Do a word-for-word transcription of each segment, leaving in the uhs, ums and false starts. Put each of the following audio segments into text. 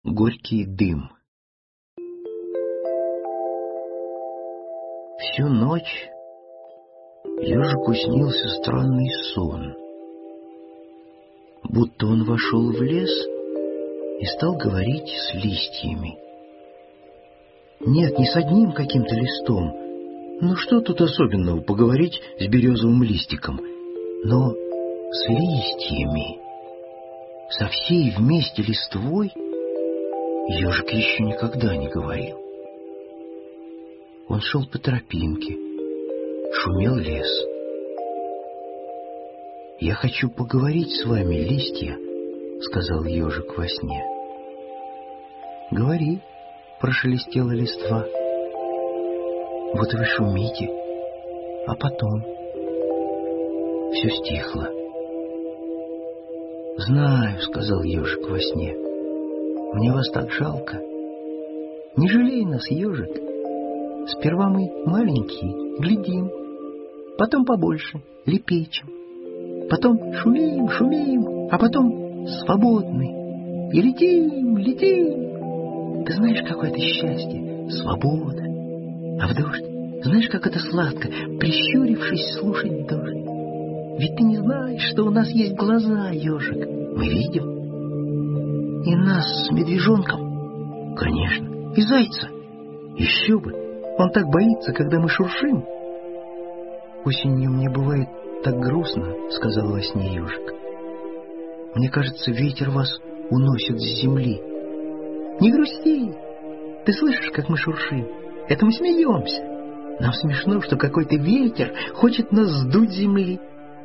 Горький дым. Всю ночь ежику снился странный сон, будто он вошел в лес и стал говорить с листьями. Нет, не с одним каким-то листом. Ну что тут особенного поговорить с березовым листиком? Но с листьями, со всей вместе листвой, ежик еще никогда не говорил. Он шел по тропинке, шумел лес. «Я хочу поговорить с вами, листья», — сказал ежик во сне. «Говори», — прошелестела листва. «Вот вы шумите, а потом...» Все стихло. «Знаю», — сказал ежик во сне, — «мне вас так жалко. Не жалей нас, ежик. Сперва мы маленькие, глядим, потом побольше, лепечем, потом шумим, шумим, а потом свободны. И летим, летим. Ты знаешь, какое это счастье, свобода. А в дождь, знаешь, как это сладко, прищурившись, слушать дождь. Ведь ты не знаешь, что у нас есть глаза, ежик. Мы видим. И нас с медвежонком, конечно, и зайца. Еще бы, он так боится, когда мы шуршим. Осенью мне бывает так грустно, сказал во сне ежик. Мне кажется, ветер вас уносит с земли. Не грусти. Ты слышишь, как мы шуршим? Это мы смеемся. Нам смешно, что какой-то ветер хочет нас сдуть с земли.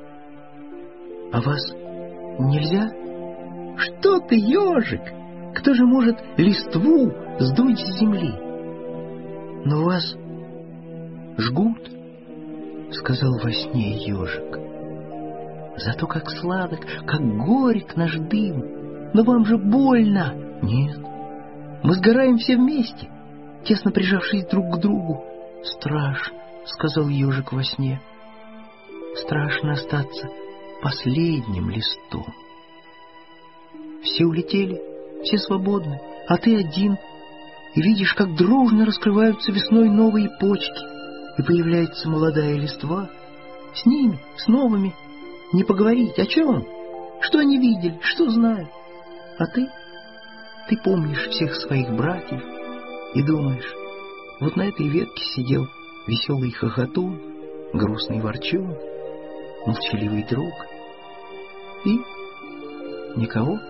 А вас нельзя? Что ты, ежик? Кто же может листву сдуть с земли? Но вас жгут, сказал во сне ежик. Зато как сладок, как горек наш дым. Но вам же больно. Нет, мы сгораем все вместе, тесно прижавшись друг к другу. Страшно, сказал ежик во сне. Страшно остаться последним листом. Все улетели, все свободны, а ты один, и видишь, как дружно раскрываются весной новые почки, и появляется молодая листва. С ними, с новыми, не поговорить. О чем? Что они видели, что знают? А ты, ты помнишь всех своих братьев и думаешь, вот на этой ветке сидел веселый хохотун, грустный ворчун, молчаливый друг. И никого.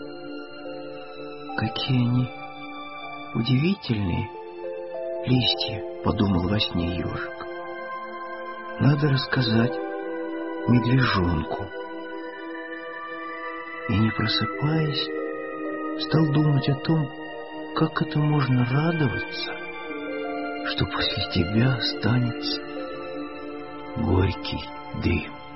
Какие они удивительные листья, подумал во сне ежик. Надо рассказать медвежонку. И, не просыпаясь, стал думать о том, как это можно радоваться, что после тебя останется горький дым.